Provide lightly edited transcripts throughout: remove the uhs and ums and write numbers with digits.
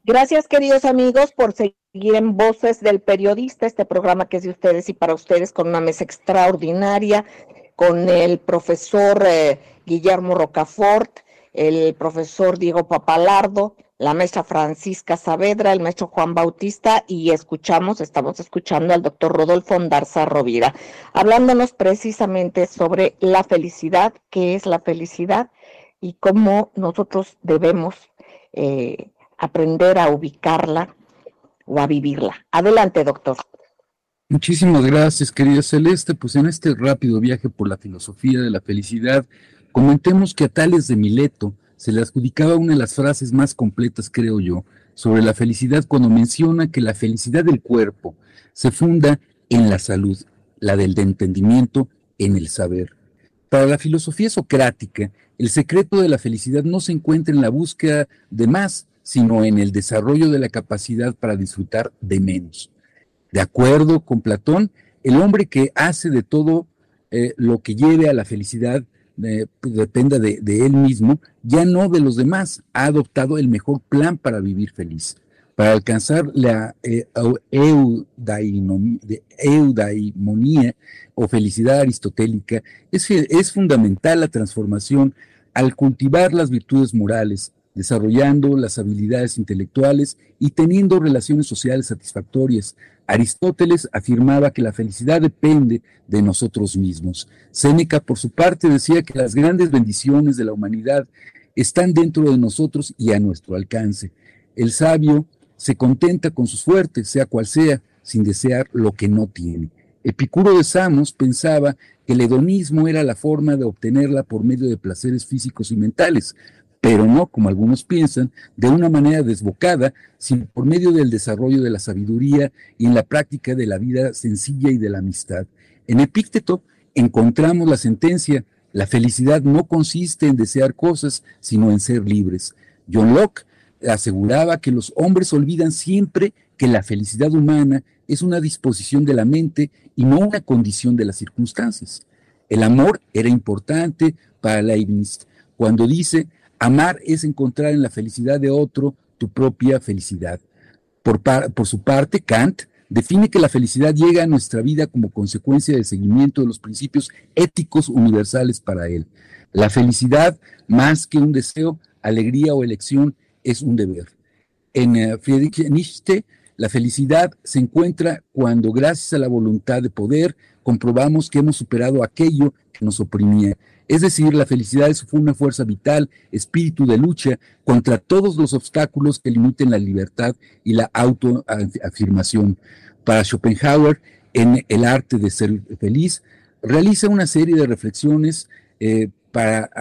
Gracias, queridos amigos, por seguir en Voces del Periodista, este programa que es de ustedes y para ustedes, con una mesa extraordinaria, con el profesor Guillermo Rocafort, el profesor Diego Papalardo, la maestra Francisca Saavedra, el maestro Juan Bautista, y estamos escuchando al doctor Rodolfo Ondarza Rovira, hablándonos precisamente sobre la felicidad, qué es la felicidad y cómo nosotros debemos aprender a ubicarla o a vivirla. Adelante, doctor. Muchísimas gracias, querida Celeste. Pues en este rápido viaje por la filosofía de la felicidad, comentemos que a Tales de Mileto se le adjudicaba una de las frases más completas, creo yo, sobre la felicidad cuando menciona que la felicidad del cuerpo se funda en la salud, la del entendimiento en el saber. Para la filosofía socrática, el secreto de la felicidad no se encuentra en la búsqueda de más, sino en el desarrollo de la capacidad para disfrutar de menos. De acuerdo con Platón, el hombre que hace de todo lo que lleve a la felicidad dependa de él mismo, ya no de los demás, ha adoptado el mejor plan para vivir feliz. Para alcanzar la eudaimonía o felicidad aristotélica, es fundamental la transformación al cultivar las virtudes morales, desarrollando las habilidades intelectuales y teniendo relaciones sociales satisfactorias. Aristóteles afirmaba que la felicidad depende de nosotros mismos. Séneca, por su parte, decía que las grandes bendiciones de la humanidad están dentro de nosotros y a nuestro alcance. El sabio se contenta con sus suertes, sea cual sea, sin desear lo que no tiene. Epicuro de Samos pensaba que el hedonismo era la forma de obtenerla por medio de placeres físicos y mentales, pero no, como algunos piensan, de una manera desbocada, sino por medio del desarrollo de la sabiduría y en la práctica de la vida sencilla y de la amistad. En Epícteto encontramos la sentencia: la felicidad no consiste en desear cosas, sino en ser libres. John Locke aseguraba que los hombres olvidan siempre que la felicidad humana es una disposición de la mente y no una condición de las circunstancias. El amor era importante para Leibniz cuando dice: amar es encontrar en la felicidad de otro tu propia felicidad. Por su parte, Kant define que la felicidad llega a nuestra vida como consecuencia del seguimiento de los principios éticos universales para él. La felicidad, más que un deseo, alegría o elección, es un deber. En Friedrich Nietzsche, la felicidad se encuentra cuando, gracias a la voluntad de poder, comprobamos que hemos superado aquello que nos oprimía. Es decir, la felicidad es una fuerza vital, espíritu de lucha contra todos los obstáculos que limiten la libertad y la autoafirmación. Para Schopenhauer, en El arte de ser feliz, realiza una serie de reflexiones para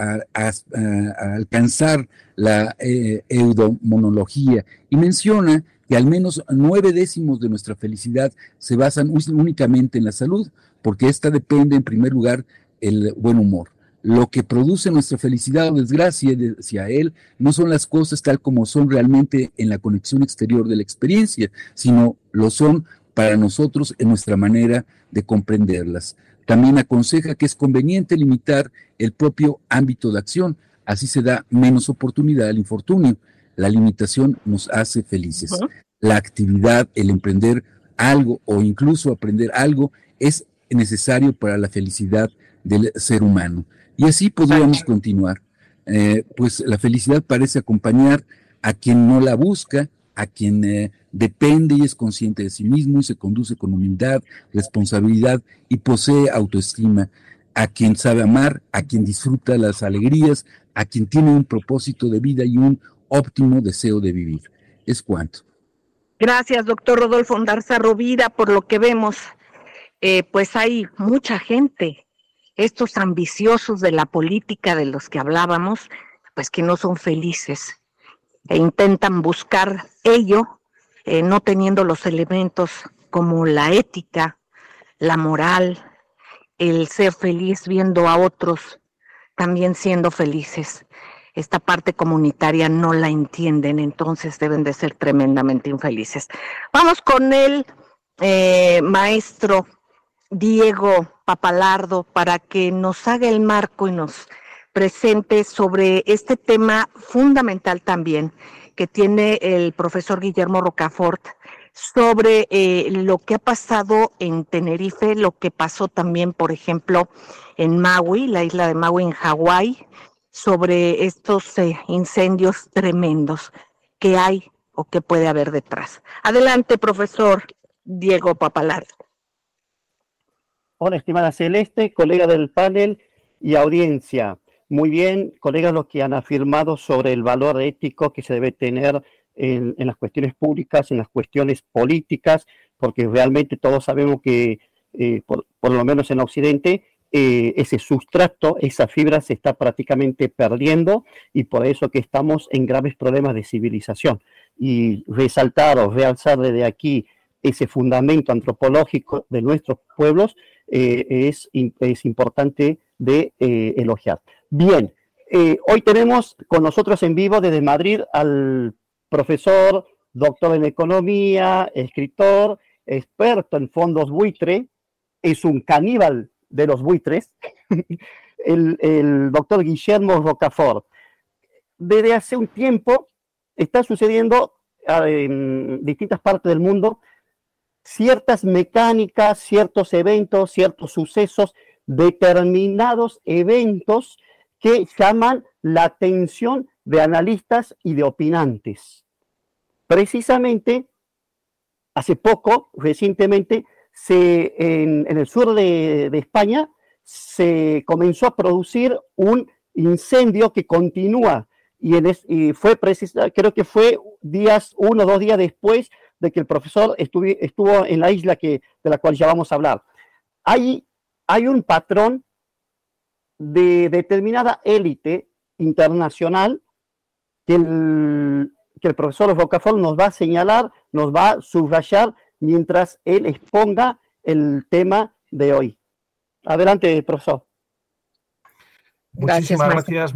alcanzar la eudemonología y menciona que al menos 9/10 de nuestra felicidad se basan únicamente en la salud, porque esta depende en primer lugar el buen humor. Lo que produce nuestra felicidad o desgracia hacia él no son las cosas tal como son realmente en la conexión exterior de la experiencia, sino lo son para nosotros en nuestra manera de comprenderlas. También aconseja que es conveniente limitar el propio ámbito de acción, así se da menos oportunidad al infortunio. La limitación nos hace felices. La actividad, el emprender algo o incluso aprender algo es necesario para la felicidad del ser humano. Y así podríamos continuar. Pues la felicidad parece acompañar a quien no la busca, a quien depende y es consciente de sí mismo y se conduce con humildad, responsabilidad y posee autoestima, a quien sabe amar, a quien disfruta las alegrías, a quien tiene un propósito de vida y un óptimo deseo de vivir. Es cuanto. Gracias, doctor Rodolfo Ondarza Rovira. Por lo que vemos, pues hay mucha gente, estos ambiciosos de la política de los que hablábamos, pues que no son felices e intentan buscar ello, no teniendo los elementos como la ética, la moral, el ser feliz viendo a otros también siendo felices. Esta parte comunitaria no la entienden, entonces deben de ser tremendamente infelices. Vamos con el maestro Diego Papalardo para que nos haga el marco y nos presente sobre este tema fundamental también, que tiene el profesor Guillermo Rocafort sobre lo que ha pasado en Tenerife, lo que pasó también, por ejemplo, en Maui, la isla de Maui en Hawái, sobre estos incendios tremendos que hay o que puede haber detrás. Adelante, profesor Diego Pappalardo. Hola, estimada Celeste, colega del panel y audiencia. Muy bien, colegas, los que han afirmado sobre el valor ético que se debe tener en las cuestiones públicas, en las cuestiones políticas, porque realmente todos sabemos que, por lo menos en Occidente, ese sustrato, esa fibra se está prácticamente perdiendo y por eso que estamos en graves problemas de civilización. Y resaltar o realzar desde aquí ese fundamento antropológico de nuestros pueblos es importante de elogiar. Bien, hoy tenemos con nosotros en vivo desde Madrid al profesor, doctor en economía, escritor, experto en fondos buitre, es un caníbal de los buitres, el doctor Guillermo Rocafort. Desde hace un tiempo está sucediendo en distintas partes del mundo ciertas mecánicas, ciertos eventos, ciertos sucesos, determinados eventos que llaman la atención de analistas y de opinantes. Precisamente, hace poco, recientemente, en el sur de España, se comenzó a producir un incendio que continúa y fue creo que fue 1 o 2 días después de que el profesor estuvo en la isla de la cual ya vamos a hablar. Hay un patrón de determinada élite internacional que el profesor Rocafort nos va a señalar, nos va a subrayar mientras él exponga el tema de hoy. Adelante, profesor. Muchísimas gracias.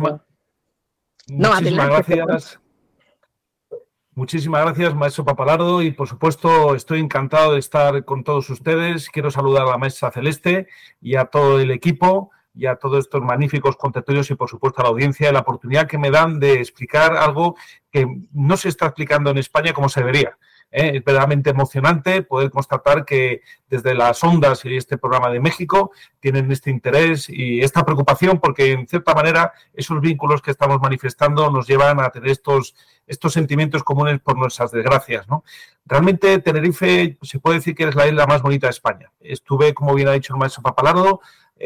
Muchísimas gracias, maestro Pappalardo, y por supuesto estoy encantado de estar con todos ustedes. Quiero saludar a la maestra Celeste y a todo el equipo y a todos estos magníficos contertulios y por supuesto a la audiencia la oportunidad que me dan de explicar algo que no se está explicando en España como se debería. Es verdaderamente emocionante poder constatar que desde las ondas y este programa de México tienen este interés y esta preocupación porque, en cierta manera, esos vínculos que estamos manifestando nos llevan a tener estos sentimientos comunes por nuestras desgracias, ¿no? Realmente Tenerife se puede decir que es la isla más bonita de España. Estuve, como bien ha dicho el maestro Pappalardo,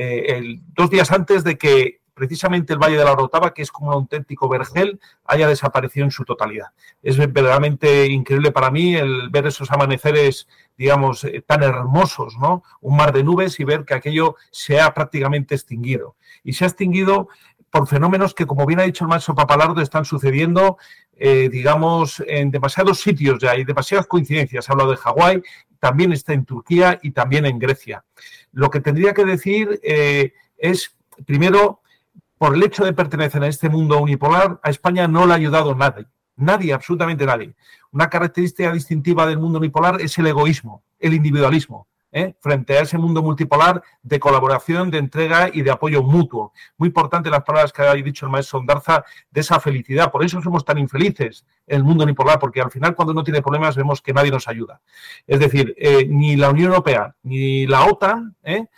2 días antes de que precisamente el Valle de la Orotava, que es como un auténtico vergel, haya desaparecido en su totalidad. Es verdaderamente increíble para mí el ver esos amaneceres, digamos, tan hermosos, ¿no? Un mar de nubes y ver que aquello se ha prácticamente extinguido. Y se ha extinguido por fenómenos que, como bien ha dicho el maestro Pappalardo, están sucediendo, digamos, en demasiados sitios ya. Hay demasiadas coincidencias. Ha hablado de Hawái, también está en Turquía y también en Grecia. Lo que tendría que decir es, primero, por el hecho de pertenecer a este mundo unipolar, a España no le ha ayudado nadie, absolutamente nadie. Una característica distintiva del mundo unipolar es el egoísmo, el individualismo, frente a ese mundo multipolar de colaboración, de entrega y de apoyo mutuo. Muy importante las palabras que ha dicho el maestro Ondarza de esa felicidad. Por eso somos tan infelices en el mundo unipolar, porque al final cuando uno tiene problemas vemos que nadie nos ayuda. Es decir, ni la Unión Europea ni la OTAN,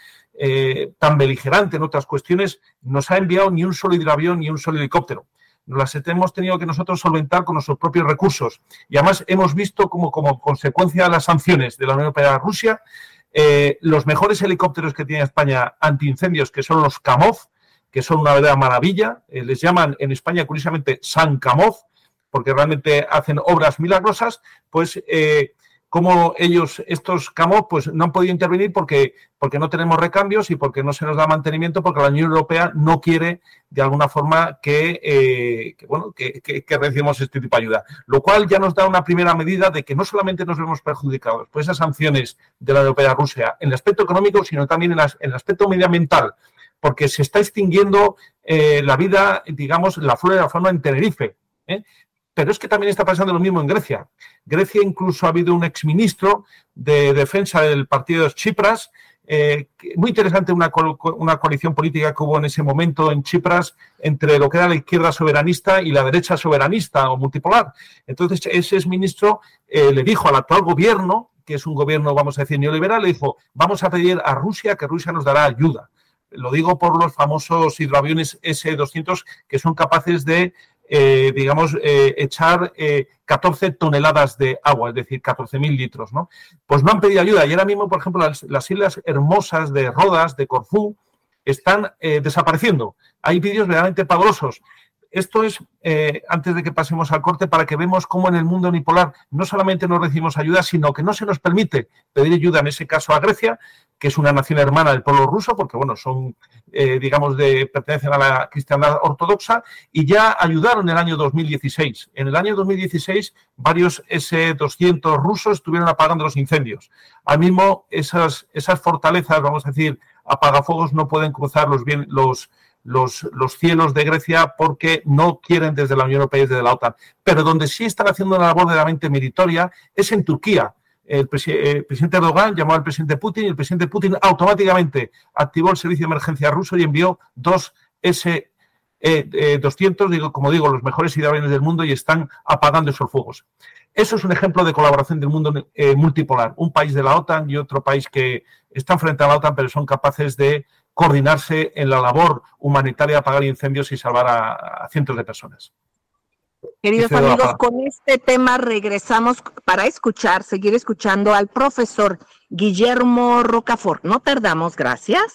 tan beligerante en otras cuestiones, nos ha enviado ni un solo hidroavión ni un solo helicóptero. Las hemos tenido que nosotros solventar con nuestros propios recursos. Y además hemos visto como consecuencia de las sanciones de la Unión Europea a Rusia, los mejores helicópteros que tiene España antiincendios, que son los Kamov, que son una verdadera maravilla. Les llaman en España, curiosamente, San Kamov, porque realmente hacen obras milagrosas, pues como estos Kamov, pues no han podido intervenir porque no tenemos recambios y porque no se nos da mantenimiento, porque la Unión Europea no quiere, de alguna forma, que recibamos este tipo de ayuda. Lo cual ya nos da una primera medida de que no solamente nos vemos perjudicados por esas sanciones de la Unión Europea a Rusia en el aspecto económico, sino también en el aspecto medioambiental, porque se está extinguiendo la vida, digamos, la flora y la fauna en Tenerife, Pero es que también está pasando lo mismo en Grecia. Grecia incluso ha habido un exministro de defensa del partido de Tsipras muy interesante una coalición política que hubo en ese momento en Chipras entre lo que era la izquierda soberanista y la derecha soberanista o multipolar. Entonces, ese exministro le dijo al actual gobierno, que es un gobierno, vamos a decir, neoliberal, le dijo, vamos a pedir a Rusia que Rusia nos dará ayuda. Lo digo por los famosos hidroaviones S-200 que son capaces de, echar 14 toneladas de agua, es decir, 14.000 litros, ¿no? Pues no han pedido ayuda. Y ahora mismo, por ejemplo, las islas hermosas de Rodas, de Corfú, están desapareciendo. Hay vídeos realmente pavorosos. Esto es, antes de que pasemos al corte, para que vemos cómo en el mundo unipolar no solamente no recibimos ayuda, sino que no se nos permite pedir ayuda, en ese caso a Grecia, que es una nación hermana del pueblo ruso, porque, bueno, son, pertenecen a la cristiandad ortodoxa, y ya ayudaron en el año 2016. En el año 2016, varios S-200 rusos estuvieron apagando los incendios. Al mismo, esas fortalezas, vamos a decir, apagafuegos, no pueden cruzar los cielos de Grecia porque no quieren desde la Unión Europea y desde la OTAN. Pero donde sí están haciendo una labor verdaderamente meritoria es en Turquía. El presidente Erdogan llamó al presidente Putin y el presidente Putin automáticamente activó el servicio de emergencia ruso y envió 2 S-200, como digo, los mejores hidroaviones del mundo, y están apagando esos fuegos. Eso es un ejemplo de colaboración del mundo multipolar. Un país de la OTAN y otro país que están frente a la OTAN, pero son capaces de coordinarse en la labor humanitaria, apagar incendios y salvar a cientos de personas. Queridos amigos, con este tema regresamos para seguir escuchando al profesor Guillermo Rocafort. No tardamos, gracias.